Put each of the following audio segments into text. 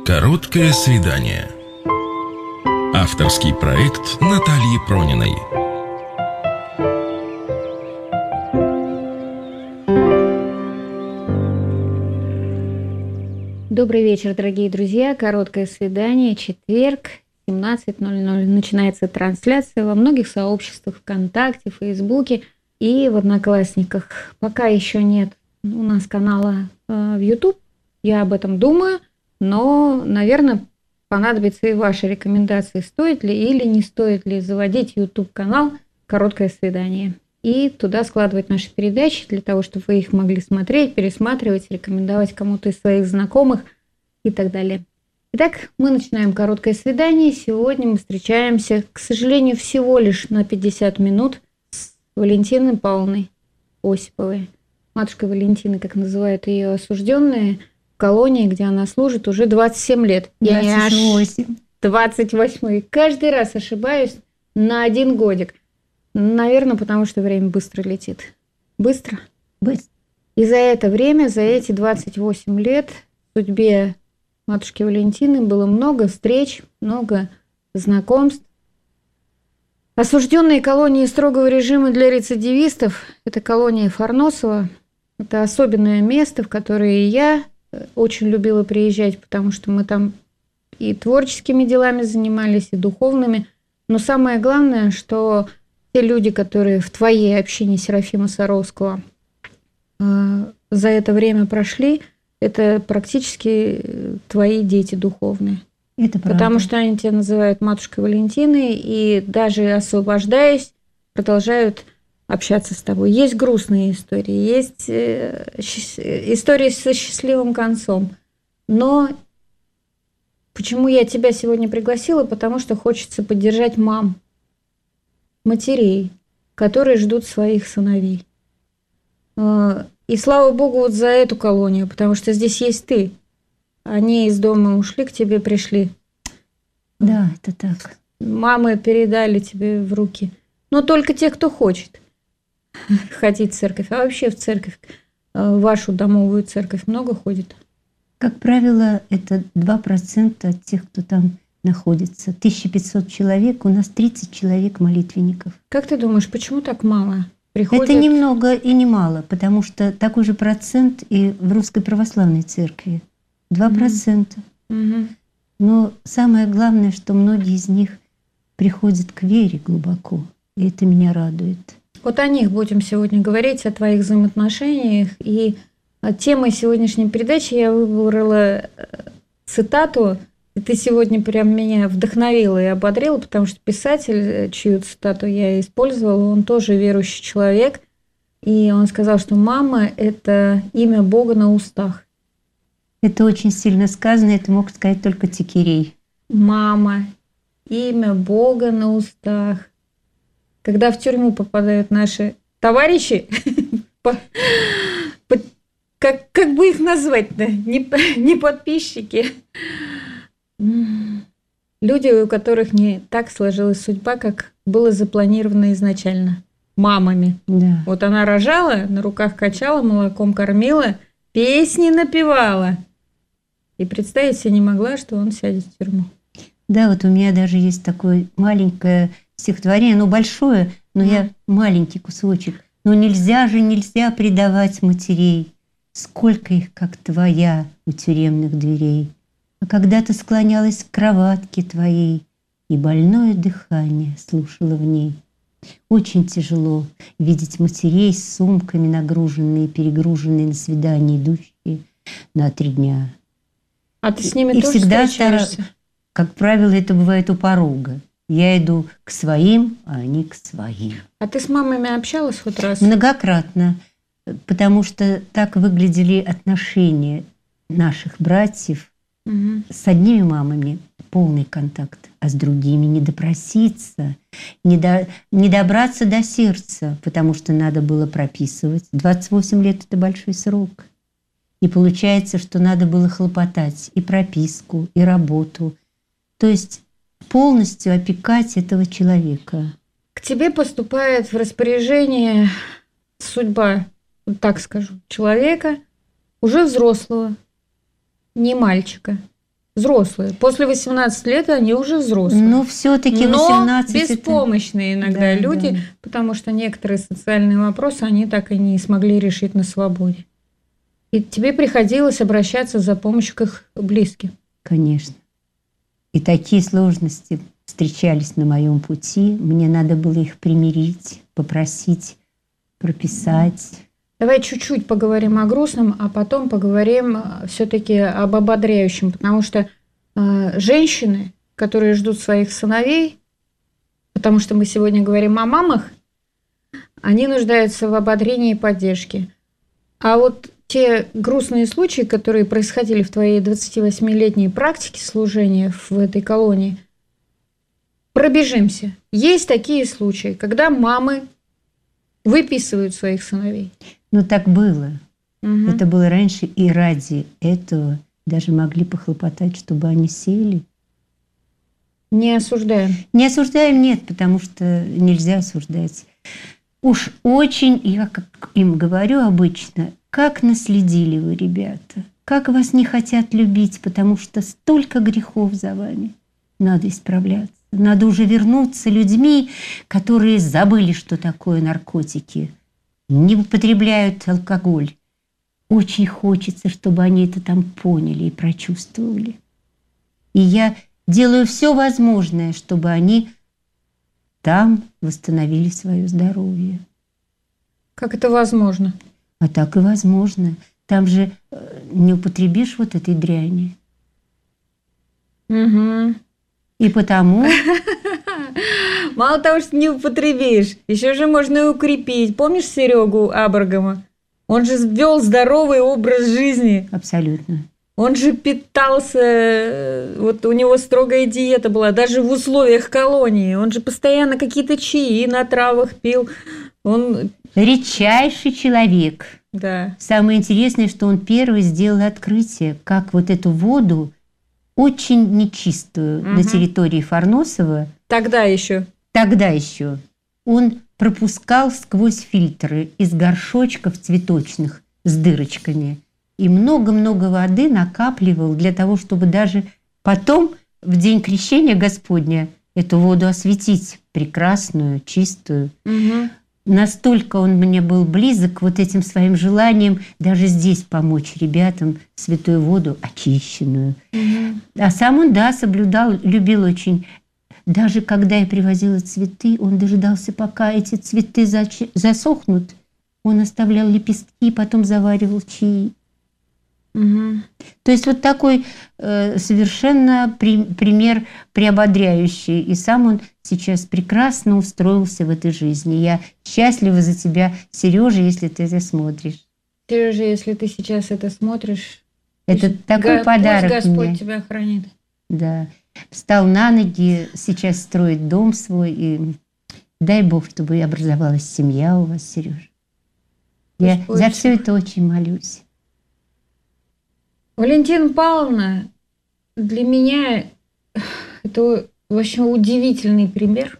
Короткое свидание. Авторский проект Натальи Прониной. Добрый вечер, дорогие друзья. Короткое свидание. Четверг, 17:00. Начинается трансляция во многих сообществах ВКонтакте, Фейсбуке и в Одноклассниках. Пока еще нет у нас канала в YouTube. Я об этом думаю, но, наверное, понадобятся и ваши рекомендации, стоит ли или не стоит ли заводить YouTube-канал «Короткое свидание» и туда складывать наши передачи для того, чтобы вы их могли смотреть, пересматривать, рекомендовать кому-то из своих знакомых и так далее. Итак, мы начинаем «Короткое свидание». Сегодня мы встречаемся, к сожалению, всего лишь на 50 минут с Валентиной Павловной Осиповой. Матушкой Валентины, как называют ее осужденные, в колонии, где она служит уже 27 лет. 28. 28. Каждый раз ошибаюсь на 1 годик. Наверное, потому что время быстро летит. Быстро? Быстро. И за это время, за эти 28 лет в судьбе матушки Валентины было много встреч, много знакомств. Осужденные колонии строгого режима для рецидивистов – это колония Фарносова. Это особенное место, в которое я очень любила приезжать, потому что мы там и творческими делами занимались, и духовными. Но самое главное, что те люди, которые в твоей общине Серафима Саровского за это время прошли, это практически твои дети духовные. Это правда. Потому что они тебя называют матушкой Валентиной, и даже освобождаясь, продолжают общаться с тобой. Есть грустные истории, есть истории со счастливым концом. Но почему я тебя сегодня пригласила? Потому что хочется поддержать мам, матерей, которые ждут своих сыновей. И слава Богу вот за эту колонию, потому что здесь есть ты. Они из дома ушли, к тебе пришли. Да, это так. Мамы передали тебе в руки. Но только те, кто хочет ходить в церковь. А вообще в церковь, в вашу домовую церковь много ходит? Как правило, это 2% от тех, кто там находится. 1500 человек, у нас 30 человек молитвенников. Как ты думаешь, почему так мало приходят? Это ни много и не мало, потому что такой же процент и в Русской Православной Церкви. 2%. Угу. Но самое главное, что многие из них приходят к вере глубоко. И это меня радует. Вот о них будем сегодня говорить, о твоих взаимоотношениях. И темой сегодняшней передачи я выбрала цитату. И ты сегодня прям меня вдохновила и ободрила, потому что писатель, чью цитату я использовала, он тоже верующий человек. И он сказал, что мама – это имя Бога на устах. Это очень сильно сказано, это мог сказать только Тикирей. Мама – имя Бога на устах. Когда в тюрьму попадают наши товарищи, как бы их назвать-то, не подписчики, люди, у которых не так сложилась судьба, как было запланировано изначально, мамами. Да. Вот она рожала, на руках качала, молоком кормила, песни напевала. И представить себе не могла, что он сядет в тюрьму. Да, вот у меня даже есть такое маленькое стихотворение, оно большое, но я маленький кусочек. Но нельзя предавать матерей, сколько их, как твоя, у тюремных дверей. А когда ты склонялась к кроватке твоей, и больное дыхание слушала в ней. Очень тяжело видеть матерей с сумками нагруженные, перегруженные на свидание, идущие на 3 дня. А ты с ними и тоже всегда встречаешься? Как правило, это бывает у порога. Я иду к своим, а они к своим. А ты с мамами общалась хоть раз? Многократно, потому что так выглядели отношения наших братьев. Угу. С одними мамами полный контакт, а с другими не допроситься, не добраться до сердца, потому что надо было прописывать. 28 лет – это большой срок. И получается, что надо было хлопотать и прописку, и работу. То есть полностью опекать этого человека. К тебе поступает в распоряжение судьба, так скажу, человека, уже взрослого, не мальчика. взрослые. После 18 лет они уже взрослые. Но все-таки 18 Но беспомощные иногда Да, люди, да. потому что некоторые социальные вопросы они так и не смогли решить на свободе. И тебе приходилось обращаться за помощью к их близким. Конечно. И такие сложности встречались на моем пути. Мне надо было их примирить, попросить, прописать. Давай чуть-чуть поговорим о грустном, а потом поговорим все-таки об ободряющем, потому что женщины, которые ждут своих сыновей, потому что мы сегодня говорим о мамах, они нуждаются в ободрении и поддержке. А вот те грустные случаи, которые происходили в твоей 28-летней практике служения в этой колонии, пробежимся. Есть такие случаи, когда мамы выписывают своих сыновей. Но так было. Угу. Это было раньше, и ради этого даже могли похлопотать, чтобы они сели. Не осуждаем. Не осуждаем, нет, потому что нельзя осуждать. Уж очень, я как им говорю обычно, как наследили вы, ребята, как вас не хотят любить, потому что столько грехов за вами. Надо исправляться. Надо уже вернуться людьми, которые забыли, что такое наркотики, не употребляют алкоголь. Очень хочется, чтобы они это там поняли и прочувствовали. И я делаю все возможное, чтобы они там восстановили свое здоровье. Как это возможно? А так и возможно. Там же не употребишь вот этой дряни. Угу. И потому... Мало того, что не употребишь, еще же можно и укрепить. Помнишь Серегу Абрагама? Он же ввел здоровый образ жизни. Абсолютно. Он же питался, вот у него строгая диета была, даже в условиях колонии. Он же постоянно какие-то чаи на травах пил. Он... Редчайший человек. Да. Самое интересное, что он первый сделал открытие, как вот эту воду, очень нечистую, на территории Фарносова. Тогда еще. Он пропускал сквозь фильтры из горшочков цветочных с дырочками. И много-много воды накапливал для того, чтобы даже потом, в день крещения Господня, эту воду осветить, прекрасную, чистую. Угу. Настолько он мне был близок вот этим своим желанием даже здесь помочь ребятам святую воду очищенную. Угу. А сам он, да, соблюдал, любил очень. Даже когда я привозила цветы, он дожидался, пока эти цветы засохнут. Он оставлял лепестки, потом заваривал чаи. Угу. То есть вот такой совершенно пример приободряющий. И сам он сейчас прекрасно устроился в этой жизни. Я счастлива за тебя, Сережа, если ты это смотришь. Сережа, если ты сейчас это смотришь, это такой подарок пусть Господь мне. тебя хранит. Да. Встал на ноги, сейчас строит дом свой. И дай Бог, чтобы образовалась семья у вас, Сережа. Я за все это очень молюсь. Валентина Павловна, для меня это вообще удивительный пример.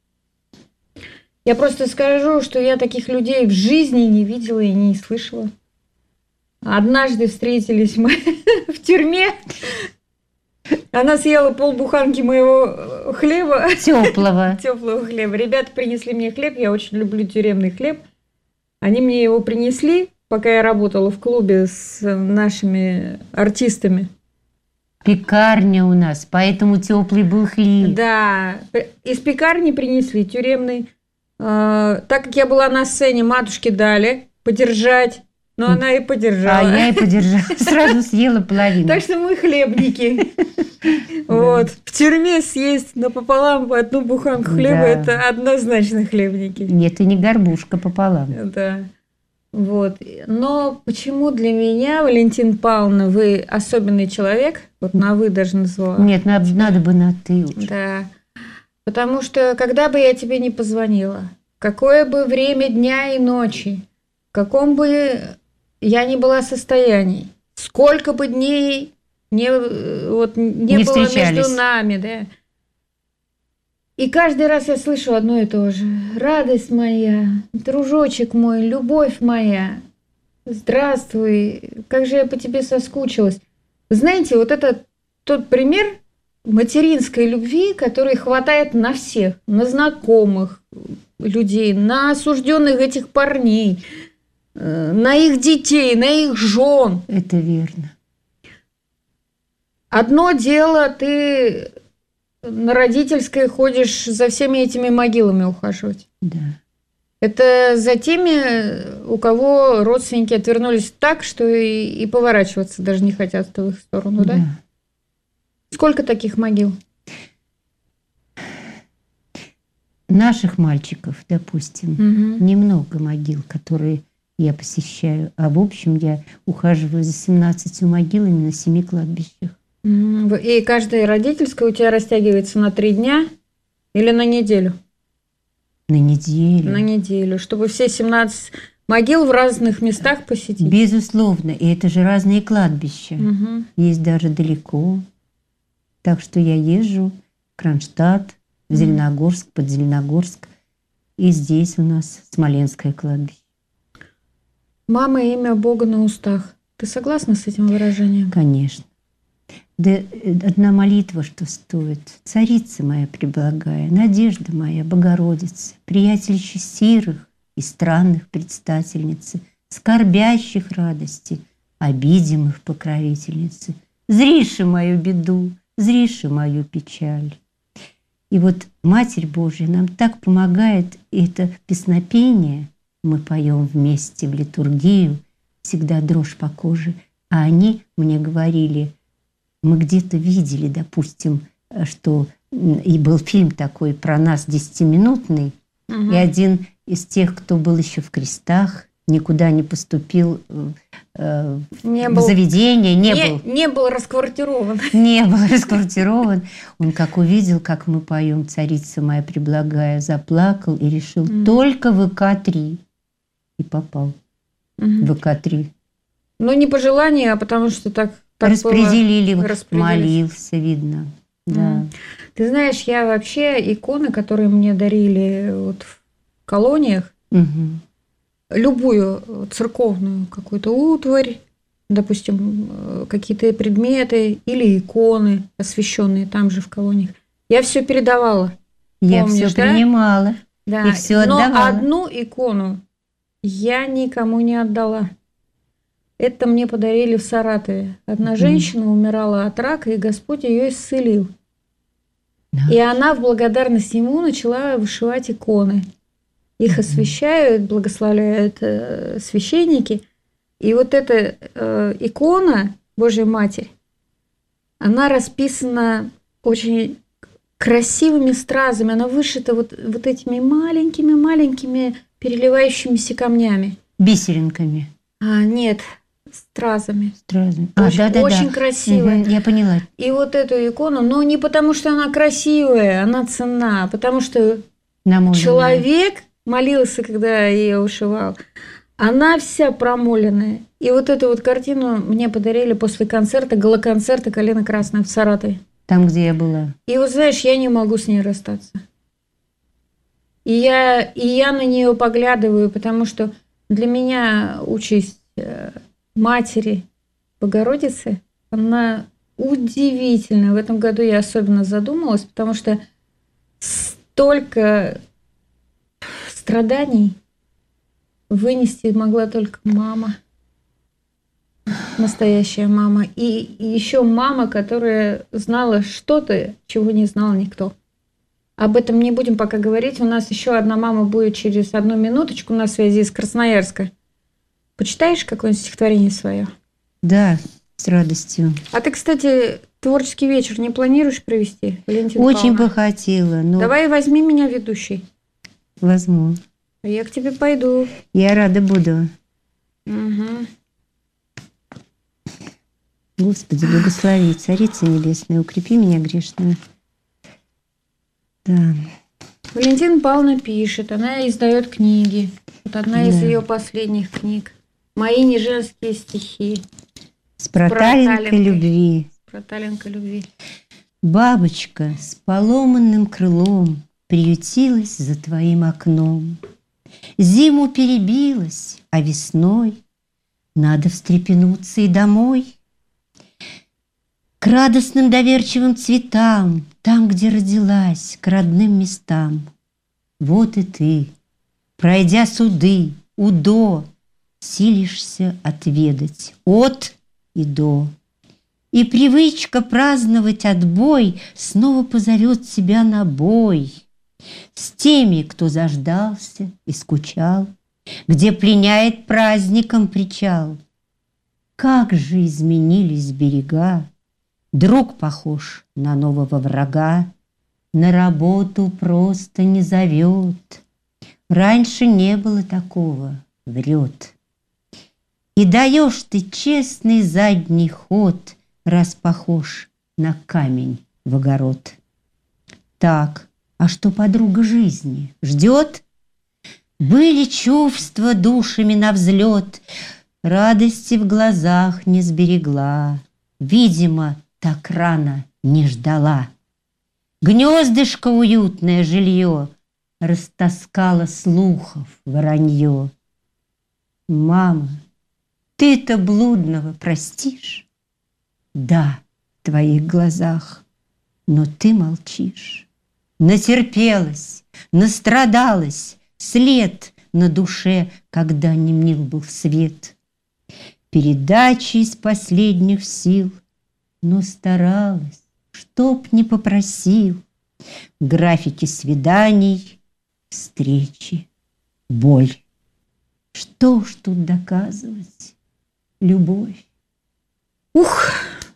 Я просто скажу, что я таких людей в жизни не видела и не слышала. Однажды встретились мы в тюрьме. Она съела полбуханки моего хлеба. Теплого. Теплого хлеба. Ребята принесли мне хлеб. Я очень люблю тюремный хлеб. Они мне его принесли, пока я работала в клубе с нашими артистами. Пекарня у нас, поэтому теплый был хлеб. Да, из пекарни принесли тюремный. Так как я была на сцене, матушке дали подержать. Но она и подержала. А я и подержала. Сразу съела половину. Так что мы хлебники. Вот. В тюрьме съесть напополам по одну буханку хлеба – это однозначно хлебники. Нет, и не горбушка пополам. Да. Вот. Но почему для меня, Валентина Павловна, вы особенный человек? Вот на «вы» даже назвала. Нет, надо бы на «ты». Да. Потому что, когда бы я тебе не позвонила, какое бы время дня и ночи, в каком бы я ни была состоянии, сколько бы дней не было между нами, да. И каждый раз я слышу одно и то же. Радость моя, дружочек мой, любовь моя, здравствуй, как же я по тебе соскучилась. Вы знаете, вот это тот пример материнской любви, который хватает на всех, на знакомых людей, на осужденных этих парней, на их детей, на их жен. Это верно. Одно дело, ты на родительской ходишь за всеми этими могилами ухаживать. Да. Это за теми, у кого родственники отвернулись так, что и поворачиваться даже не хотят в их сторону, да? Сколько таких могил? Наших мальчиков, допустим, немного могил, которые я посещаю. А в общем, я ухаживаю за 17 могилами на 7 кладбищах. И каждая родительская у тебя растягивается на 3 дня или на неделю? На неделю. На неделю, чтобы все 17 могил в разных местах посетить. Безусловно, и это же разные кладбища. Есть даже далеко. Так что я езжу в Кронштадт, в Зеленогорск, под Зеленогорск. И здесь у нас Смоленское кладбище. Мама – имя Бога на устах. Ты согласна с этим выражением? Конечно. Да одна молитва, что стоит. Царица моя преблагая, надежда моя, Богородица, приятельщи сирых и странных предстательницы, скорбящих радости, обидимых покровительницы, зриши мою беду, зриши мою печаль. И вот Матерь Божья нам так помогает, и это песнопение мы поем вместе в литургию, всегда дрожь по коже, а они мне говорили, мы где-то видели, допустим, что и был фильм такой про нас 10-минутный, и один из тех, кто был еще в крестах, никуда не поступил в заведение, не был расквартирован. Не был расквартирован. Он как увидел, как мы поем «Царица моя преблагая», заплакал и решил только ВК-3. И попал в ВК-3. Ну, не по желанию, а потому что так распределили, молился, видно. Да. Ты знаешь, я вообще иконы, которые мне дарили вот в колониях, любую церковную какую-то утварь, допустим, какие-то предметы или иконы, освященные там же в колониях, я все передавала. Я все принимала. Да. И все отдавала. Но одну икону я никому не отдала. Это мне подарили в Саратове. Одна женщина умирала от рака, и Господь ее исцелил. Да. И она в благодарность ему начала вышивать иконы. Их освящают, благословляют священники. И вот эта икона Божья Матерь, она расписана очень красивыми стразами. Она вышита вот этими маленькими переливающимися камнями. Бисеринками. Нет, стразами. Очень, очень красивая. Я поняла. И вот эту икону, но не потому, что она красивая, она ценна, а потому что человек молился, когда ее вышивал. Она вся промоленная. И вот эту вот картину мне подарили после концерта, гала-концерта «Калина красная» в Саратове. Там, где я была. И вот знаешь, я не могу с ней расстаться. И я на нее поглядываю, потому что для меня участь Матери Богородицы, она удивительная. В этом году я особенно задумалась, потому что столько страданий вынести могла только мама, настоящая мама. И еще мама, которая знала что-то, чего не знал никто. Об этом не будем пока говорить. У нас еще одна мама будет через 1 минуточку на связи из Красноярска. Почитаешь какое-нибудь стихотворение свое? Да, с радостью. А ты, кстати, творческий вечер не планируешь провести, Валентина Очень Павловна? бы хотела. Но... Давай возьми меня ведущей. Возьму. Я к тебе пойду. Я рада буду. Угу. Господи, благослови, Царица Небесная, укрепи меня грешную. Да. Валентина Павловна пишет, она издает книги. Вот одна из ее последних книг. «Мои неженские стихи». С проталинкой любви. С проталинкой любви. Бабочка с поломанным крылом приютилась за твоим окном. Зиму перебилась, а весной надо встрепенуться и домой. к радостным доверчивым цветам, там, где родилась, к родным местам. Вот и ты, пройдя суды, удо, силишься отведать от и до. И привычка праздновать отбой снова позовет тебя на бой с теми, кто заждался и скучал, где пленяет праздником причал. Как же изменились берега, друг похож на нового врага, на работу просто не зовет. Раньше не было такого, врет. И даешь ты честный задний ход, раз похож на камень в огород. Так, а что подруга жизни ждет? Были чувства душами навзлет, радости в глазах не сберегла, видимо, так рано не ждала. Гнездышко уютное жилье растаскало слухов воронье. Мама, ты-то блудного простишь? Да, в твоих глазах, но ты молчишь. Натерпелась, настрадалась, след на душе, когда не мил был свет. Передачи из последних сил, но старалась, чтоб не попросил. Графики свиданий, встречи, боль. Что уж тут доказывать? Любовь. Ух!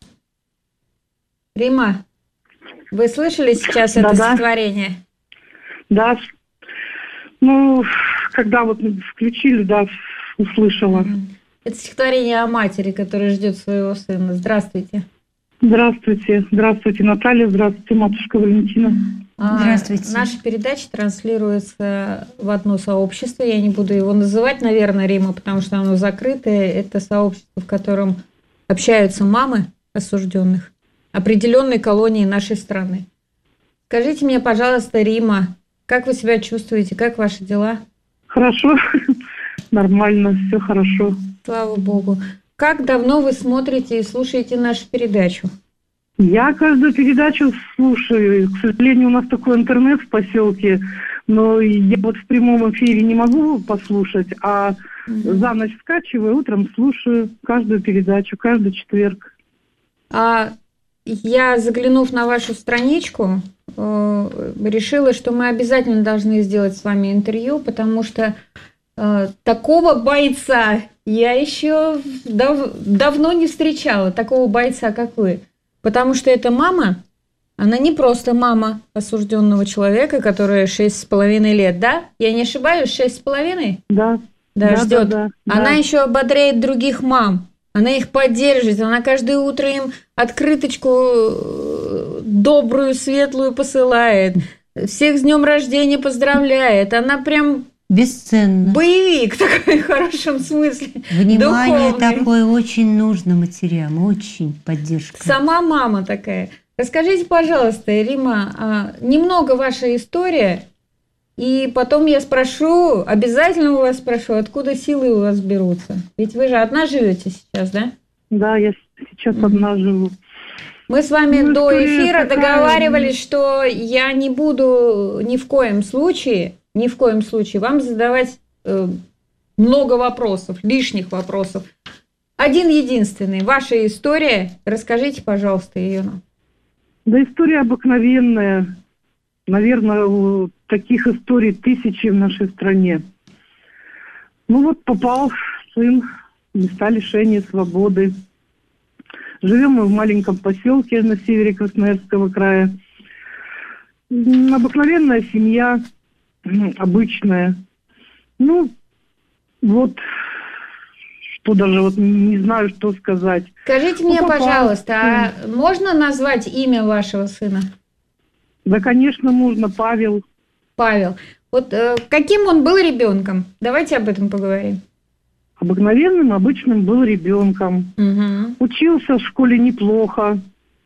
Рима, вы слышали сейчас это стихотворение? Да. Ну, когда вот включили, да, услышала. Это стихотворение о матери, которая ждет своего сына. Здравствуйте. Здравствуйте. Здравствуйте, Наталья. Здравствуйте, матушка Валентина. Здравствуйте. Наша передача транслируется в одно сообщество. Я не буду его называть, наверное, Рима, потому что оно закрытое. Это сообщество, в котором общаются мамы осужденных определенной колонии нашей страны. Скажите мне, пожалуйста, Рима, как вы себя чувствуете? Как ваши дела? Хорошо. Нормально, все хорошо. Слава Богу. Как давно вы смотрите и слушаете нашу передачу? Я каждую передачу слушаю. К сожалению, у нас такой интернет в поселке, но я вот в прямом эфире не могу послушать, а за ночь скачиваю, утром слушаю каждую передачу, каждый четверг. Я, заглянув на вашу страничку, решила, что мы обязательно должны сделать с вами интервью, потому что такого бойца я еще давно не встречала, такого бойца, как вы. Потому что эта мама, она не просто мама осужденного человека, которая 6,5 лет, да? Я не ошибаюсь, 6,5? Да. Да, ждет. Да. Она еще ободряет других мам. Она их поддерживает, она каждое утро им открыточку добрую, светлую посылает, всех с днем рождения поздравляет. Она прям бесценно. Боевик такой, в хорошем смысле. Внимание духовный. Такое очень нужно матерям, очень поддержка. Сама мама такая. Расскажите, пожалуйста, Рима, немного ваша история, и потом я спрошу, обязательно у вас спрошу, откуда силы у вас берутся. Ведь вы же одна живете сейчас, да? Да, я сейчас одна живу. Мы с вами до эфира такая... договаривались, что я не буду ни в коем случае вам задавать много вопросов, лишних вопросов. Один единственный. Ваша история. Расскажите, пожалуйста, ее нам. Да, история обыкновенная. Наверное, таких историй тысячи в нашей стране. Ну вот попал сын в места лишения свободы. Живем мы в маленьком поселке на севере Красноярского края. Обыкновенная семья, обычная. Ну, вот, что даже вот не знаю, что сказать. Скажите мне, пожалуйста, а можно назвать имя вашего сына? Да, конечно, можно. Павел. Павел. Вот каким он был ребенком? Давайте об этом поговорим. Обыкновенным, обычным был ребенком. Угу. Учился в школе неплохо.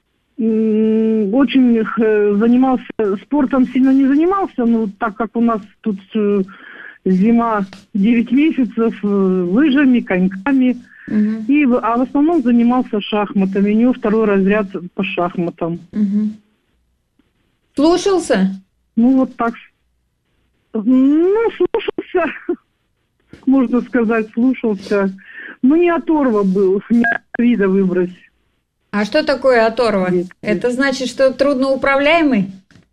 Очень занимался спортом, сильно не занимался, но так как у нас тут зима 9 месяцев, лыжами, коньками. А в основном занимался шахматами. У него 2-й разряд по шахматам. Слушался? Ну, вот так. Ну, слушался. Можно сказать, слушался. Но не оторва был. Не вида выбрось. А что такое оторва? Это значит, что трудноуправляемый?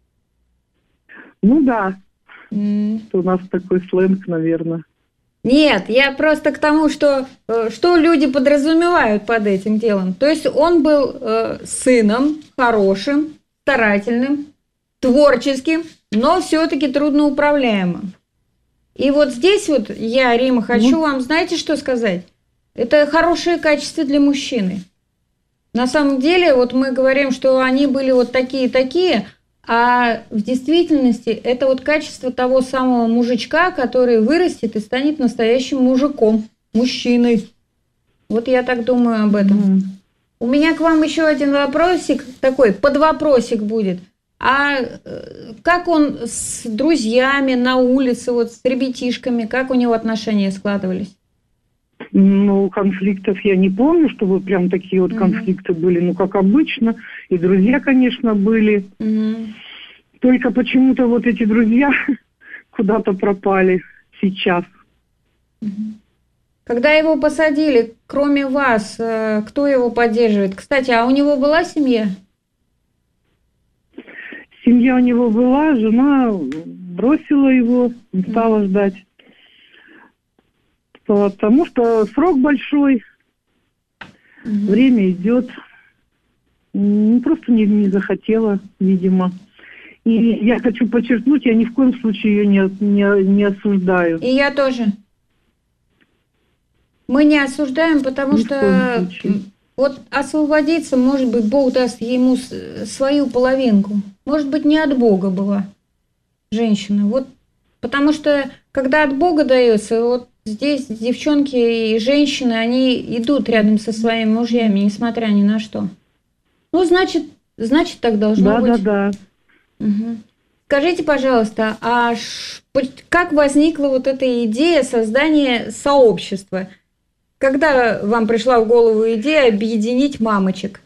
Ну да. У нас такой сленг, наверное. Нет, я просто к тому, что люди подразумевают под этим делом. То есть он был сыном хорошим, старательным, творческим, но все-таки трудноуправляемым. И вот здесь вот я, Рима, хочу вам, знаете, что сказать? Это хорошее качество для мужчины. На самом деле, вот мы говорим, что они были вот такие-такие, а в действительности это вот качество того самого мужичка, который вырастет и станет настоящим мужиком, мужчиной. Вот я так думаю об этом. У меня к вам еще один вопросик, такой подвопросик будет. А как он с друзьями на улице, вот с ребятишками, как у него отношения складывались? Ну, конфликтов я не помню, чтобы прям такие вот конфликты были. Ну, как обычно. И друзья, конечно, были. Только почему-то вот эти друзья куда-то пропали сейчас. Когда его посадили, кроме вас, кто его поддерживает? Кстати, а у него была семья? Семья у него была, жена бросила его, не стала ждать. Потому что срок большой, время идет. Просто не захотела, видимо. И я хочу подчеркнуть, я ни в коем случае ее не осуждаю. И я тоже. Мы не осуждаем, потому что вот освободиться, может быть, Бог даст ему свою половинку. Может быть, не от Бога была женщина. Вот, потому что, когда от Бога дается, вот здесь девчонки и женщины, они идут рядом со своими мужьями, несмотря ни на что. Ну, значит так должно быть. Да. Скажите, пожалуйста, а как возникла вот эта идея создания сообщества? Когда вам пришла в голову идея объединить мамочек?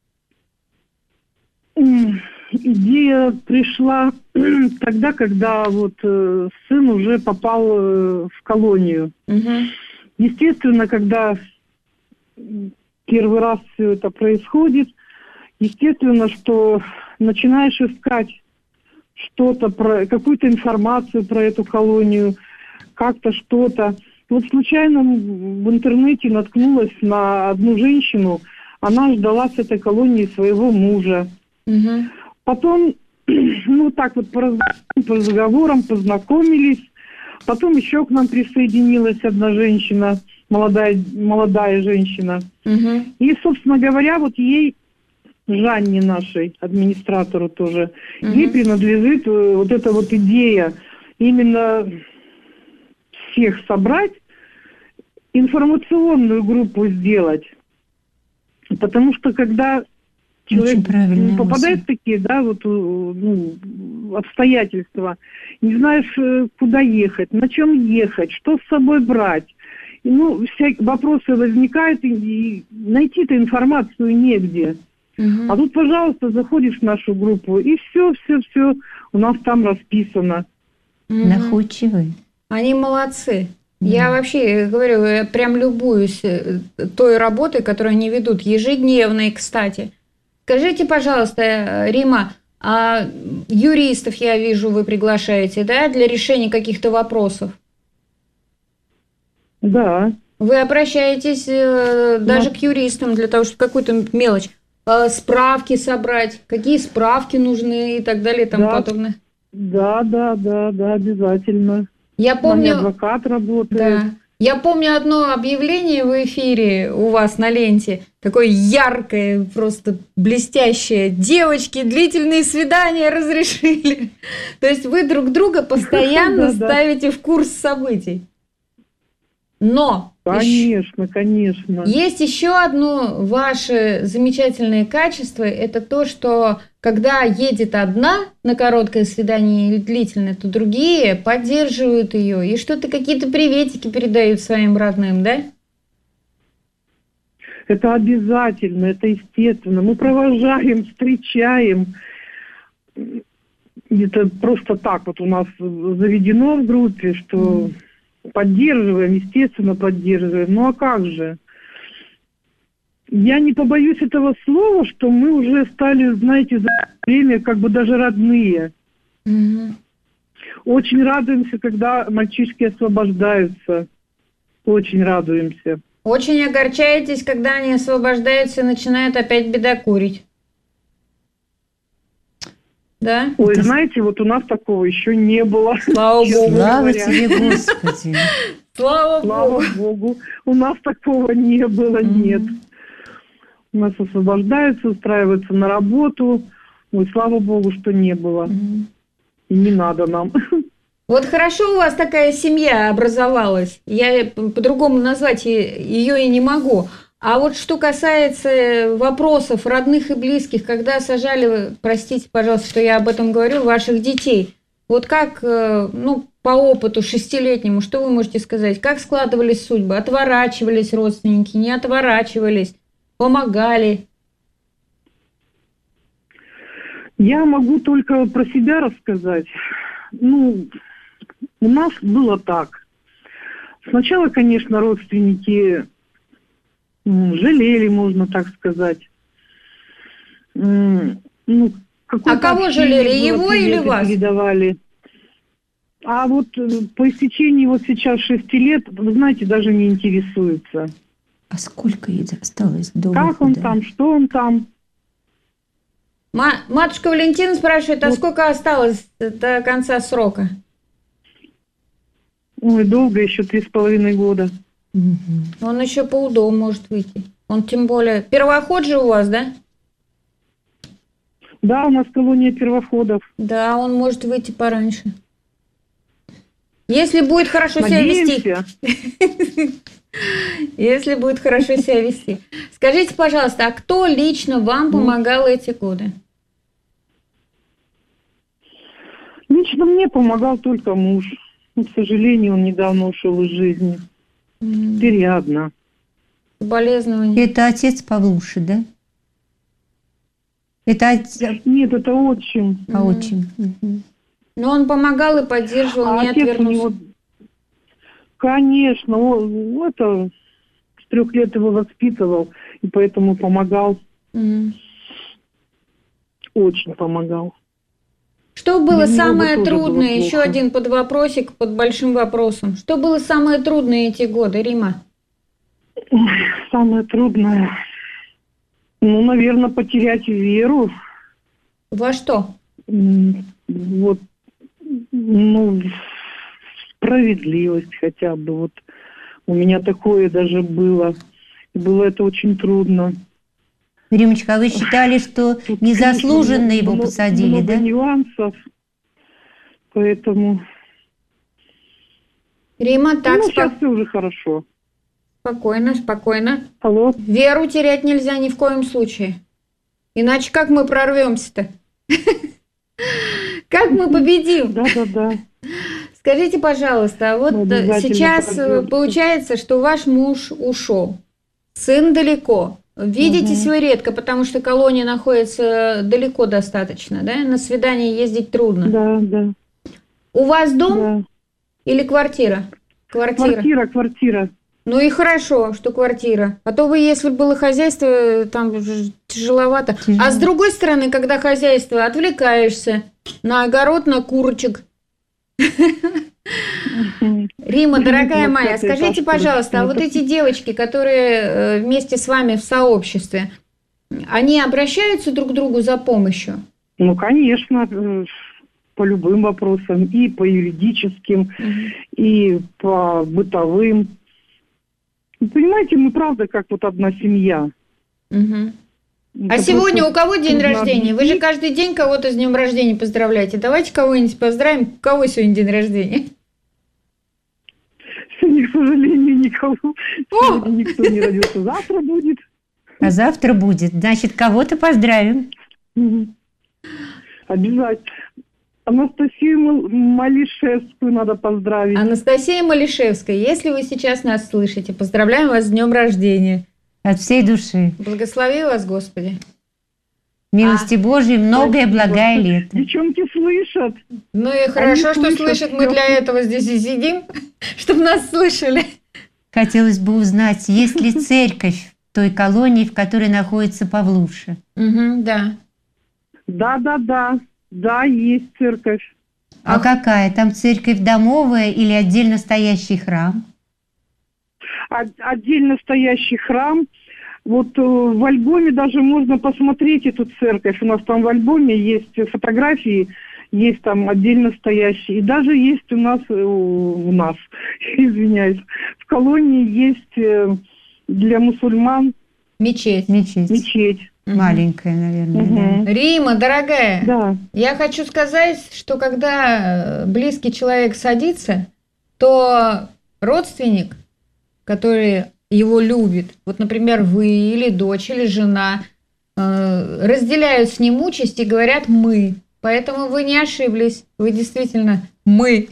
Идея пришла тогда, когда вот сын уже попал в колонию. Естественно, когда первый раз все это происходит, естественно, что начинаешь искать что-то, какую-то информацию про эту колонию, как-то что-то. Вот случайно в интернете наткнулась на одну женщину, она ждала с этой колонии своего мужа. Потом, ну так вот по разговорам познакомились, потом еще к нам присоединилась одна женщина, молодая женщина. И, собственно говоря, вот ей, Жанне нашей, администратору тоже, ей принадлежит вот эта вот идея именно всех собрать, информационную группу сделать. Потому что когда человек попадает в такие, да, вот, обстоятельства, не знаешь, куда ехать, на чем ехать, что с собой брать, вопросы возникают, и найти-то информацию негде. А тут, пожалуйста, заходишь в нашу группу, и все у нас там расписано. Находчивые. Они молодцы. Я вообще говорю, я прям любуюсь той работой, которую они ведут, ежедневной, кстати. Скажите, пожалуйста, Рима, а юристов, я вижу, вы приглашаете, да, для решения каких-то вопросов? Да. Вы обращаетесь даже к юристам для того, чтобы какую-то мелочь, справки собрать, какие справки нужны и так далее и тому подобное? Да, обязательно. Я помню, адвокат работает. Да. Я помню одно объявление в эфире у вас на ленте, такое яркое, просто блестящее. Девочки, длительные свидания разрешили. То есть вы друг друга постоянно ставите в курс событий. Но конечно. Есть еще одно ваше замечательное качество, это то, что когда едет одна на короткое свидание или длительное, то другие поддерживают ее и что-то какие-то приветики передают своим родным, да? Это обязательно, это естественно. Мы провожаем, встречаем. Это просто так вот у нас заведено в группе, что поддерживаем, естественно, поддерживаем. Ну а как же? Я не побоюсь этого слова, что мы уже стали, знаете, за время как бы даже родные. Очень радуемся, когда мальчишки освобождаются. Очень радуемся. Очень огорчаетесь, когда они освобождаются и начинают опять бедокурить. Да? Ой, знаете, вот у нас такого еще не было. Слава Богу. Слава тебе, Господи. Слава Богу. У нас такого не было, нет. У нас освобождаются, устраиваются на работу. Ой, слава Богу, что не было. И не надо нам. Вот хорошо у вас такая семья образовалась. Я по-другому назвать ее и не могу. А вот что касается вопросов родных и близких, когда сажали, простите, пожалуйста, что я об этом говорю, ваших детей, вот как, ну, по опыту 6-летнему, что вы можете сказать? Как складывались судьбы? Отворачивались родственники, не отворачивались, помогали? Я могу только про себя рассказать. Ну, у нас было так. Сначала, конечно, родственники жалели, можно так сказать. Ну, а кого жалели, его или вас? Передавали. А вот по истечении вот сейчас 6 лет, вы знаете, даже не интересуются. А сколько ей осталось до Как выхода? он там, что он там? Матушка Валентина спрашивает, а сколько осталось до конца срока? Ой, долго, еще 3,5 года. Он еще по УДО может выйти. Он тем более... Первоход же у вас, да? Да, у нас колония первоходов. Да, он может выйти пораньше. Если будет хорошо себя вести. Если будет хорошо себя вести. Скажите, пожалуйста, а кто лично вам помогал эти годы? Лично мне помогал только муж. Но, к сожалению, он недавно ушел из жизни. Теперь я одна. Соболезнования. Это отец Павлуши, да? Это отец... Нет, это отчим. А отчим. Но он помогал и поддерживал, не отец у отвернулся. него... Конечно, он это... с 3 лет его воспитывал, и поэтому помогал. Очень помогал. Что было Для него самое тоже трудное? было Еще плохо. один подвопросик под большим вопросом. Что было самое трудное эти годы, Рима? Ой, самое трудное... Ну, наверное, потерять веру. Во что? Вот, ну, справедливость хотя бы. Вот у меня такое даже было. Было это очень трудно. Римочка, а вы считали, что Тут, незаслуженно конечно, его посадили, много да? нюансов. Поэтому... Рима, так, ну, сейчас все уже хорошо. спокойно, спокойно. Алло. Веру терять нельзя ни в коем случае. Иначе как мы прорвемся-то? Как мы победим? Да. Скажите, пожалуйста, а вот Мы обязательно сейчас прорвемся. получается, что ваш муж ушел, сын далеко. Видитесь вы редко, потому что колония находится далеко достаточно, да? На свидание ездить трудно. Да. У вас дом Да. или квартира? Квартира. Ну и хорошо, что квартира. А то вы, если бы было хозяйство, там же тяжеловато. А с другой стороны, когда хозяйство, отвлекаешься на огород, на курочек. Рима, дорогая моя, скажите, пожалуйста, а вот эти девочки, которые вместе с вами в сообществе, они обращаются друг к другу за помощью? Ну, конечно, по любым вопросам, и по юридическим, и по бытовым. Понимаете, мы правда как вот одна семья. А сегодня у кого день рождения? Вы же каждый день кого-то с днем рождения поздравляете. Давайте кого-нибудь поздравим. У кого сегодня день рождения? Сегодня, к сожалению, никого. Сегодня никто не родился. Завтра будет. А завтра будет. Значит, кого-то поздравим. Обязательно. Анастасию Малишевскую надо поздравить. Анастасия Малишевская, если вы сейчас нас слышите, поздравляем вас с днем рождения. От всей души. Благослови вас, Господи. Милости Божьей, многое Спасибо. благое лето. Девчонки слышат. Ну и хорошо, что слышат слышат. Мы всё. для этого здесь и сидим, чтобы нас слышали. Хотелось бы узнать, есть ли церковь в той колонии, в которой находится Павлуша? Да. Да. Да, есть церковь. А какая? Там церковь домовая или отдельно стоящий храм? Отдельно стоящий храм. Вот в альбоме даже можно посмотреть эту церковь. У нас там в альбоме есть фотографии, есть там отдельно стоящие. И даже есть у нас, извиняюсь, в колонии есть для мусульман Мечеть. мечеть. Маленькая, наверное. Да. Рима, дорогая, Да. я хочу сказать, что когда близкий человек садится, то родственник, который его любит, вот, например, вы или дочь, или жена, разделяют с ним участь и говорят «мы». Поэтому вы не ошиблись, вы действительно «мы».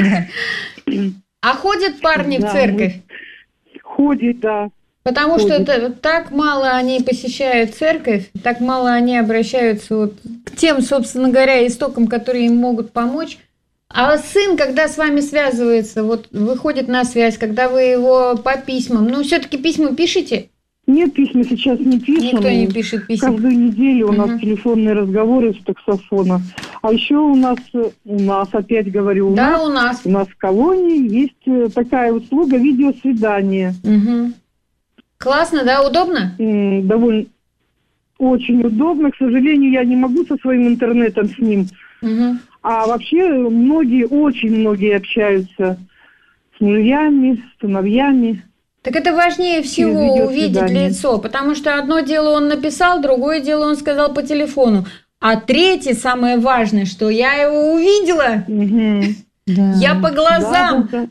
А ходят парни в Да, церковь? Ходит, да. Потому что Ходят. это, так мало они посещают церковь, так мало они обращаются вот к тем, собственно говоря, истокам, которые им могут помочь. А сын, когда с вами связывается, вот выходит на связь, когда вы его по письмам, ну все-таки письма пишете? Нет, письма сейчас не пишем. Никто не пишет писем. Каждую неделю у нас Мгм. телефонные разговоры с таксофона. А еще у нас опять говорю, Да, у нас. у нас в колонии есть такая услуга видеосвидание. Мгм. Классно, да, удобно? Довольно очень удобно. К сожалению, я не могу со своим интернетом с ним. Мгм. А вообще очень многие общаются с мужьями, с сыновьями. Так это важнее всего Через увидеть видеосвидание. лицо, потому что одно дело он написал, другое дело он сказал по телефону. А третье, самое важное, что я его увидела, Мгм. Да. я по глазам, Да.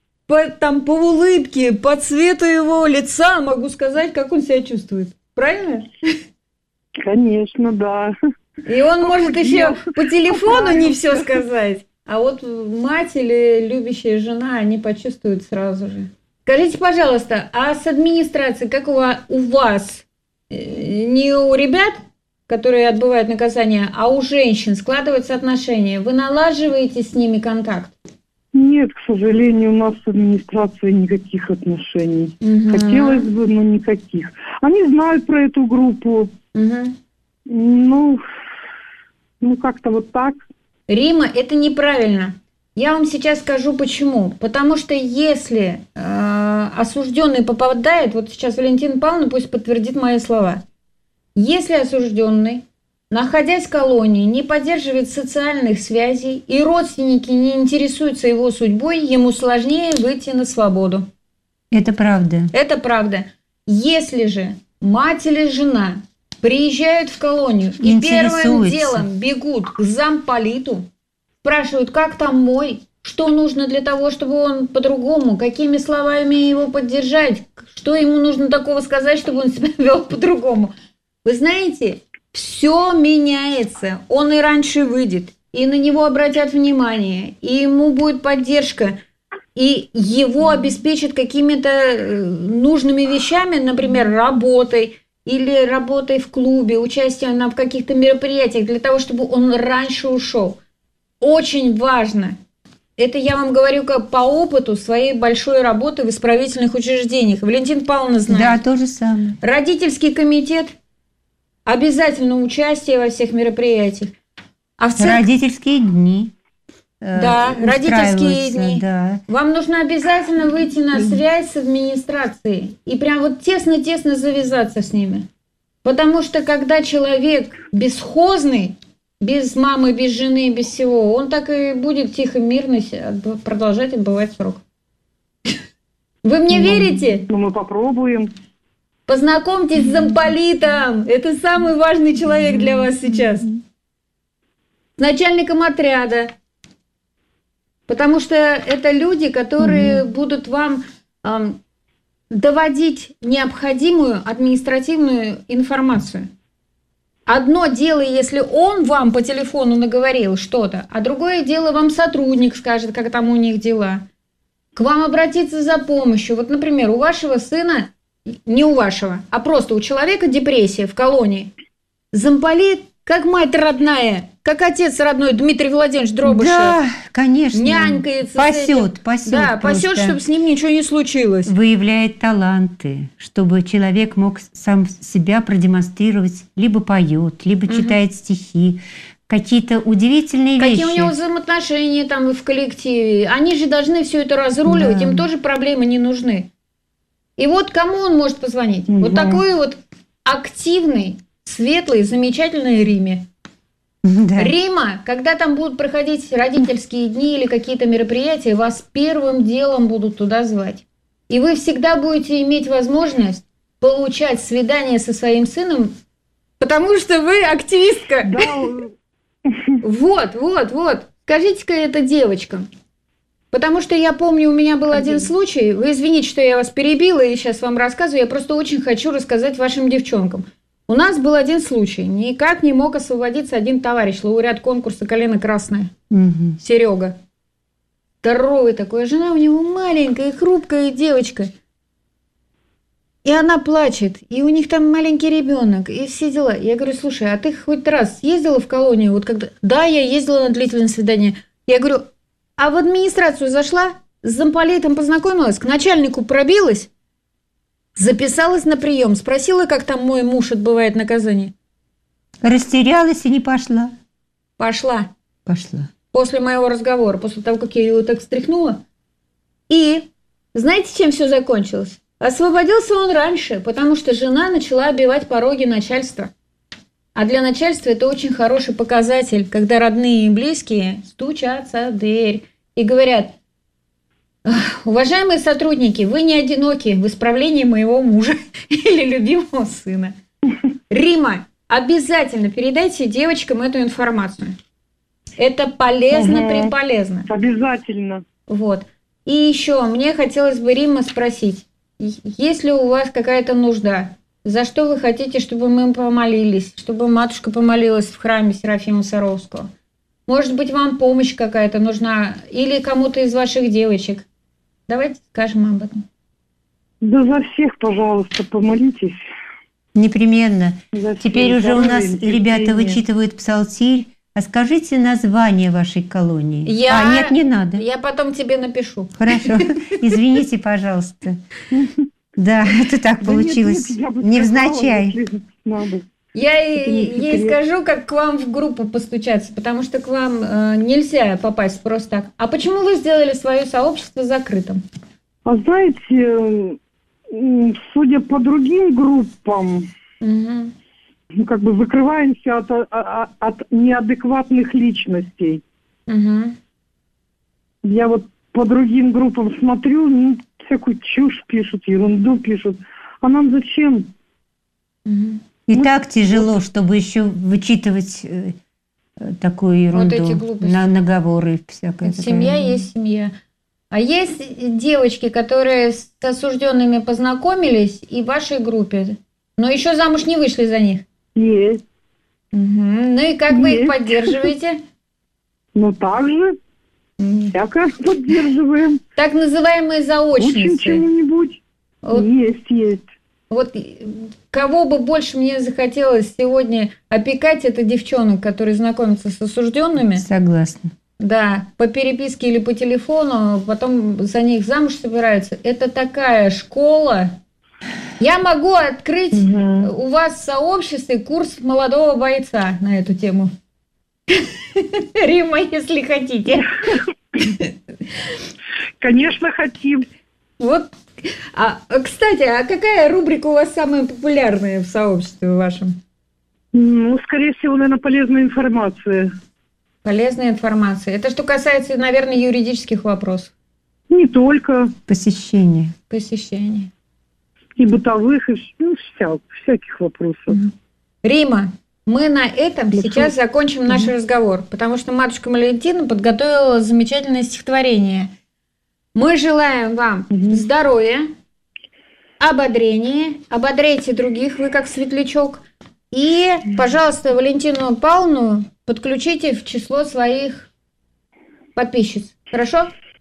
по улыбке, по цвету его лица могу сказать, как он себя чувствует. Правильно? Конечно, да. И он может еще по телефону не Поправил. все сказать. А вот мать или любящая жена, они почувствуют сразу же. Скажите, пожалуйста, а с администрацией, как у вас, не у ребят, которые отбывают наказание, а у женщин складываются отношения? Вы налаживаете с ними контакт? Нет, к сожалению, у нас с администрацией никаких отношений. Мгм. Хотелось бы, но никаких. Они знают про эту группу. Мгм. Ну, как-то вот так. Рима, это неправильно. Я вам сейчас скажу почему. Потому что если осужденный попадает, вот сейчас Валентина Павловна пусть подтвердит мои слова. Если осужденный, находясь в колонии, не поддерживает социальных связей и родственники не интересуются его судьбой, ему сложнее выйти на свободу. Это правда. Это правда. Если же мать или жена приезжают в колонию и первым Интересуются. делом бегут к замполиту, спрашивают, как там мой, что нужно для того, чтобы он по-другому, какими словами его поддержать, что ему нужно такого сказать, чтобы он себя вел по-другому. Вы знаете, все меняется. Он и раньше выйдет, и на него обратят внимание, и ему будет поддержка, и его обеспечат какими-то нужными вещами, например, работой, или работой в клубе, участием в каких-то мероприятиях, для того, чтобы он раньше ушел. Очень важно. Это я вам говорю как по опыту своей большой работы в исправительных учреждениях. Валентина Павловна знает. Да, то же самое. Родительский комитет, обязательно участие во всех мероприятиях. А в церкви Родительские дни. Да, родительские устраиваются, дни. Да. вам нужно обязательно выйти на связь с администрацией и прям вот тесно-тесно завязаться с ними. Потому что когда человек бесхозный, без мамы, без жены, без всего, он так и будет тихо, мирно продолжать отбывать срок. Вы мне верите? Ну, мы попробуем. Познакомьтесь с замполитом. Это самый важный человек для вас сейчас. С начальником отряда. Потому что это люди, которые будут вам доводить необходимую административную информацию. Одно дело, если он вам по телефону наговорил что-то, а другое дело, вам сотрудник скажет, как там у них дела. К вам обратиться за помощью. Вот, например, у вашего сына не у вашего, а просто у человека депрессия в колонии, замполит, как мать родная, как отец родной Дмитрий Владимирович Дробышев. Да, конечно. Нянькается. Пасет. Да, пасет, чтобы с ним ничего не случилось. Выявляет таланты, чтобы человек мог сам себя продемонстрировать. Либо поет, либо читает стихи. Какие-то удивительные вещи. Какие у него взаимоотношения там в коллективе. Они же должны все это разруливать, им тоже проблемы не нужны. И вот кому он может позвонить? Вот такой вот активный, светлый, замечательный Риме. Да. Рима, когда там будут проходить родительские дни или какие-то мероприятия, вас первым делом будут туда звать. И вы всегда будете иметь возможность получать свидание со своим сыном, потому что вы активистка. Да. Вот. Скажите-ка это девочкам. Потому что я помню, у меня был один случай. Вы извините, что я вас перебила и сейчас вам рассказываю. Я просто очень хочу рассказать вашим девчонкам. У нас был один случай. Никак не мог освободиться один товарищ, лауреат конкурса «Калина красная». Серега. Здоровый такой. Жена у него маленькая, хрупкая девочка. И она плачет. И у них там маленький ребенок. И все дела. Я говорю, слушай, а ты хоть раз ездила в колонию? Вот когда... Да, я ездила на длительное свидание. Я говорю, а в администрацию зашла? С замполитом познакомилась? К начальнику пробилась? Записалась на прием, спросила, как там мой муж отбывает наказание. Растерялась и не пошла. Пошла. После моего разговора, после того, как я его так встряхнула. И знаете, чем все закончилось? Освободился он раньше, потому что жена начала оббивать пороги начальства. А для начальства это очень хороший показатель, когда родные и близкие стучатся в дверь и говорят: уважаемые сотрудники, вы не одиноки в исправлении моего мужа или любимого сына. Рима, обязательно передайте девочкам эту информацию. Это полезно, преполезно. Обязательно. Вот. И еще мне хотелось бы, Рима, спросить, есть ли у вас какая-то нужда? За что вы хотите, чтобы мы помолились, чтобы матушка помолилась в храме Серафима Саровского? Может быть, вам помощь какая-то нужна или кому-то из ваших девочек? Давайте скажем об этом. Да за всех, пожалуйста, помолитесь. Непременно. За Теперь всех уже у нас здоровья, ребята терпения. вычитывают псалтирь. А скажите название вашей колонии. Нет, не надо. Я потом тебе напишу. Хорошо. Извините, пожалуйста. Да, это так Да получилось. нет, я бы Невзначай. сказала, если надо. Я Это не ей секрет. скажу, как к вам в группу постучаться, потому что к вам нельзя попасть просто так. А почему вы сделали свое сообщество закрытым? А знаете, судя по другим группам, Угу. ну, как бы закрываемся от неадекватных личностей. Угу. Я вот по другим группам смотрю, ну, всякую чушь пишут, ерунду пишут. А нам зачем? Угу. И так тяжело, чтобы еще вычитывать такую ерунду. эти глупости. Наговоры всякое. Семья такое. есть семья. А есть девочки, которые с осужденными познакомились и в вашей группе, но еще замуж не вышли за них? Есть. Угу. Ну и как вы их Есть. поддерживаете? Но также всякое поддерживаем. Так называемые Учим заочницы. чему-нибудь. Вот, Есть. вот кого бы больше мне захотелось сегодня опекать, это девчонок, которые знакомятся с осужденными. Согласна. Да, по переписке или по телефону, потом за них замуж собираются. Это такая школа. Я могу открыть у вас в сообществе курс молодого бойца на эту тему. Рима, если хотите. Конечно, хотим. Вот. Кстати, а какая рубрика у вас самая популярная в сообществе вашем? Ну, скорее всего, наверное, полезная информация. Полезная информация. Это что касается, наверное, юридических вопросов. Не только. Посещение. Посещения. И бытовых, и всяких вопросов. Рима, мы на этом сейчас закончим наш разговор, потому что матушка Валентина подготовила замечательное стихотворение. Мы желаем вам здоровья, ободрения, ободряйте других, вы как светлячок. И, пожалуйста, Валентину Павловну подключите в число своих подписчиц. Хорошо?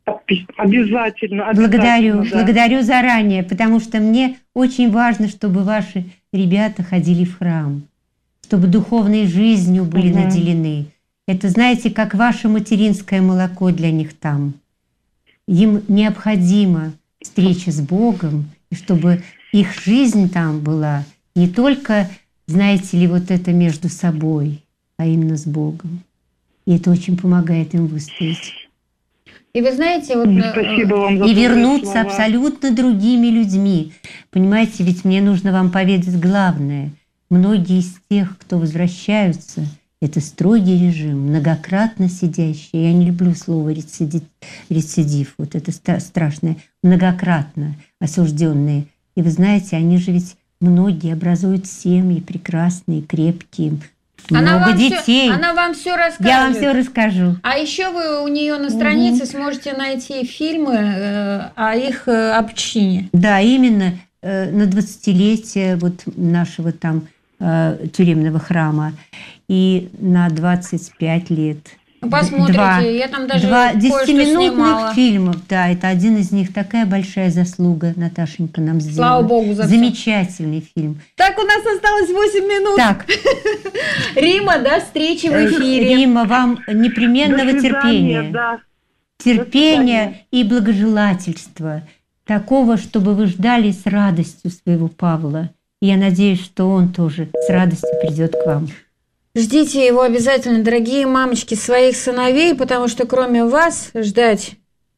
Обязательно. Благодарю, да. благодарю заранее, потому что мне очень важно, чтобы ваши ребята ходили в храм, чтобы духовной жизнью были наделены. Это, знаете, как ваше материнское молоко для них там. Им необходима встреча с Богом, и чтобы их жизнь там была не только, знаете ли, вот это между собой, а именно с Богом. И это очень помогает им выстоять. И вы знаете, вот Спасибо вам за И добрые вернуться слова. абсолютно другими людьми. Понимаете, ведь мне нужно вам поведать главное. Многие из тех, кто возвращаются, это строгий режим, многократно сидящий. Я не люблю слово рецидив, вот это страшное. Многократно осужденные. И вы знаете, они же ведь многие образуют семьи прекрасные, крепкие, много детей. Она вам все расскажет. Я вам все расскажу. А еще вы у нее на странице сможете найти фильмы о их общине. Да, именно на 20-летие вот нашего там тюремного храма и на 25 лет. Посмотрите, я там даже два кое-что 10-минутных снимала. фильмов, да, это один из них. Такая большая заслуга Наташенька нам сделала. Слава Богу за всё. Замечательный фильм. Так, у нас осталось 8 минут. Так, Рима, до встречи в эфире. Рима, вам непременного До свидания, терпения. да. Терпения и благожелательства. Такого, чтобы вы ждали с радостью своего Павла. И я надеюсь, что он тоже с радостью придет к вам. Ждите его обязательно, дорогие мамочки, своих сыновей, потому что кроме вас ждать,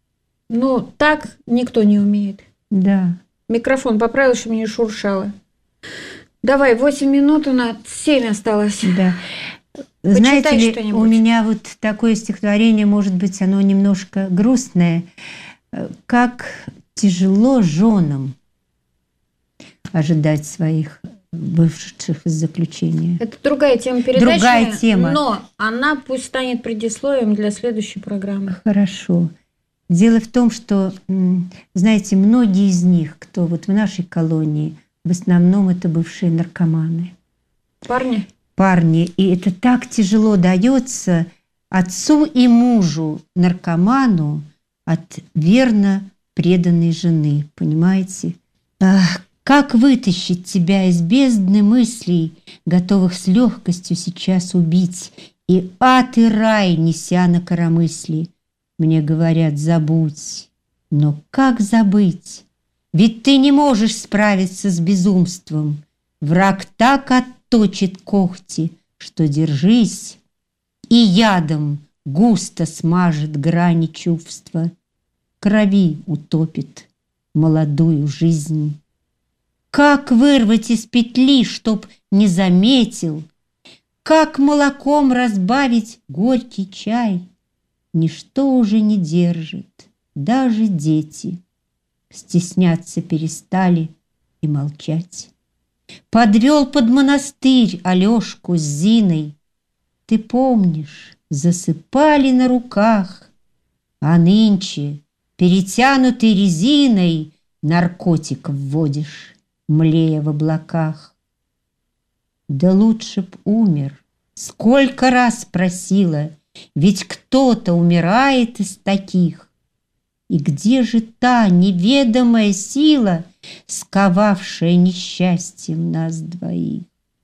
так никто не умеет. Да. Микрофон поправил, чтобы не шуршало. Давай, 8 минут, у нас 7 осталось. Да. Почитай Знаете ли, что-нибудь. у меня вот такое стихотворение, может быть, оно немножко грустное. Как тяжело женам ожидать своих вышедших из заключения. Это другая тема передачи. Другая тема. Но она пусть станет предисловием для следующей программы. Хорошо. Дело в том, что, знаете, многие из них, кто вот в нашей колонии, в основном это бывшие наркоманы. Парни? Парни. И это так тяжело дается отцу и мужу, наркоману, от верно преданной жены. Понимаете? Как вытащить тебя из бездны мыслей, готовых с легкостью сейчас убить, и ад и рай, неся на коромысли? Мне говорят, забудь. Но как забыть? Ведь ты не можешь справиться с безумством. Враг так отточит когти, что держись, и ядом густо смажет грани чувства, крови утопит молодую жизнь. Как вырвать из петли, чтоб не заметил? Как молоком разбавить горький чай? Ничто уже не держит, даже дети стесняться перестали и молчать. Подвел под монастырь Алешку с Зиной. Ты помнишь, засыпали на руках, а нынче, перетянутый резиной, наркотик вводишь, млея в облаках. Да лучше б умер, сколько раз просила, ведь кто-то умирает из таких. И где же та неведомая сила, сковавшая несчастьем нас двоих?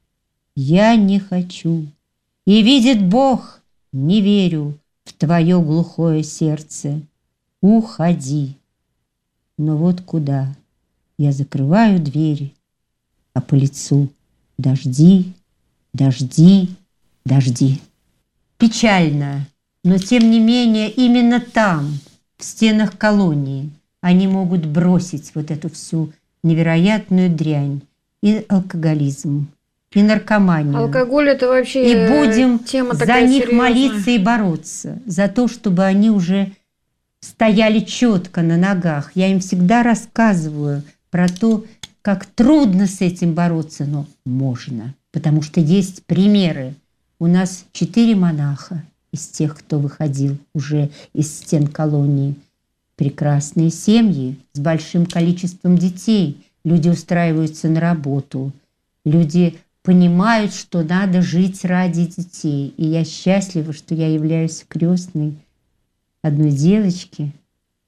Я не хочу, и видит Бог, не верю в твое глухое сердце. Уходи. Но вот куда? Я закрываю двери, а по лицу дожди, дожди, дожди. Печально, но тем не менее именно там, в стенах колонии, они могут бросить вот эту всю невероятную дрянь. И алкоголизм, и наркоманию. Алкоголь это вообще И будем тема за такая них серьезная. молиться и бороться, за то, чтобы они уже стояли четко на ногах. Я им всегда рассказываю про то, как трудно с этим бороться, но можно, потому что есть примеры. У нас 4 монаха из тех, кто выходил уже из стен колонии. Прекрасные семьи с большим количеством детей. Люди устраиваются на работу. Люди понимают, что надо жить ради детей. И я счастлива, что я являюсь крестной одной девочки,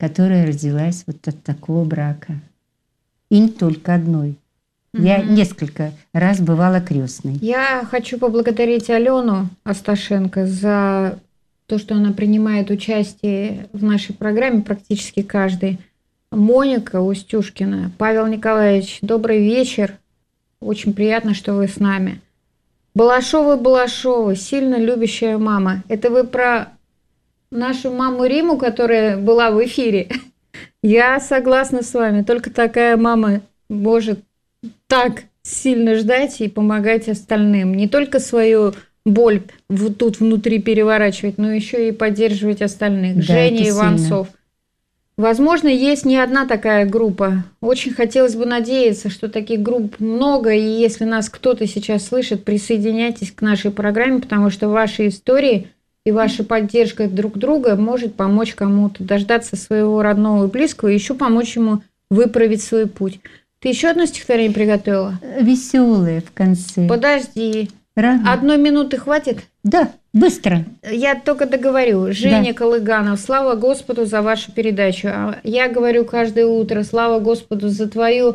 которая родилась вот от такого брака. И не только одной. Я несколько раз бывала крестной. Я хочу поблагодарить Алену Асташенко за то, что она принимает участие в нашей программе практически каждый. Моника Устюшкина, Павел Николаевич, добрый вечер. Очень приятно, что вы с нами. Балашова, сильно любящая мама. Это вы про нашу маму Риму, которая была в эфире? Я согласна с вами. Только такая мама может так сильно ждать и помогать остальным. Не только свою боль вот тут внутри переворачивать, но еще и поддерживать остальных. Да, Женя Иванцов. Возможно, есть не одна такая группа. Очень хотелось бы надеяться, что таких групп много, и если нас кто-то сейчас слышит, присоединяйтесь к нашей программе, потому что ваши истории и ваша поддержка друг друга может помочь кому-то дождаться своего родного и близкого, и еще помочь ему выправить свой путь. Ты еще одно стихотворение приготовила? Веселые в конце. Подожди. Рано? 1 минуты хватит? Да, быстро. Я только договорю. Женя Колыганов, слава Господу за вашу передачу. Я говорю каждое утро, слава Господу за твое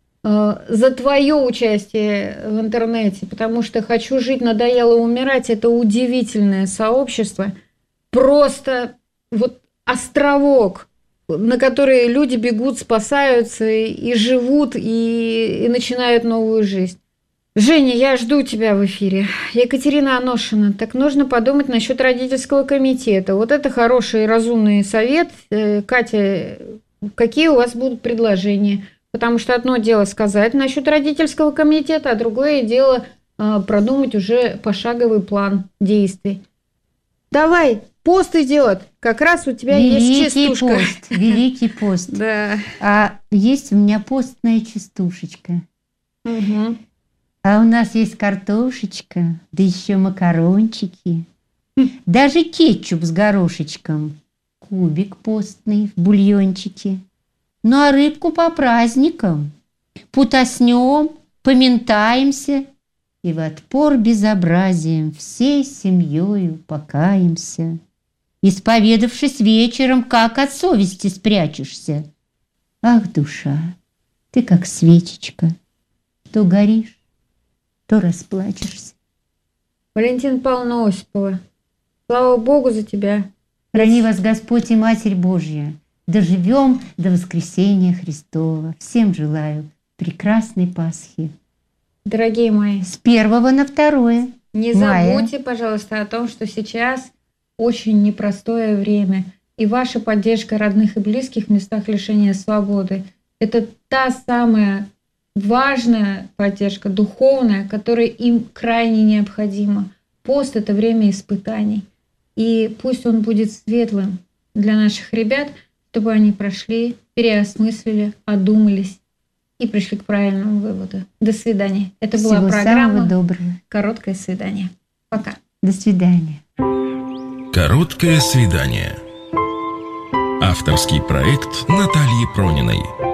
участие в интернете, потому что «Хочу жить, надоело умирать» – это удивительное сообщество. Просто вот островок, на который люди бегут, спасаются и живут, и начинают новую жизнь. Женя, я жду тебя в эфире. Екатерина Аношина. Так нужно подумать насчет родительского комитета. Вот это хороший и разумный совет. Катя, какие у вас будут предложения? Потому что одно дело сказать насчет родительского комитета, а другое дело продумать уже пошаговый план действий. Давай, пост идет. Как раз у тебя есть частушка. Великий пост. Да. А есть у меня постная частушечка. Угу. А у нас есть картошечка, да еще макарончики, даже кетчуп с горошечком, кубик постный в бульончике. Ну а рыбку по праздникам, путоснем, поментаемся и в отпор безобразием всей семьёю покаемся. Исповедавшись вечером, как от совести спрячешься. Ах, душа, ты как свечечка, то горишь, то расплачешься. Валентина Павловна Осипова, слава Богу за тебя. Храни вас Господь и Матерь Божья. Доживем до воскресения Христова. Всем желаю прекрасной Пасхи. Дорогие мои, С 1 на 2 не мая. забудьте, пожалуйста, о том, что сейчас очень непростое время. И ваша поддержка родных и близких в местах лишения свободы – это та самая важная поддержка, духовная, которая им крайне необходима. Пост – это время испытаний. И пусть он будет светлым для наших ребят, чтобы они прошли, переосмыслили, одумались и пришли к правильному выводу. До свидания. Это Всего была программа самого доброго. «Короткое свидание». Пока. До свидания. Короткое свидание. Авторский проект Натальи Прониной.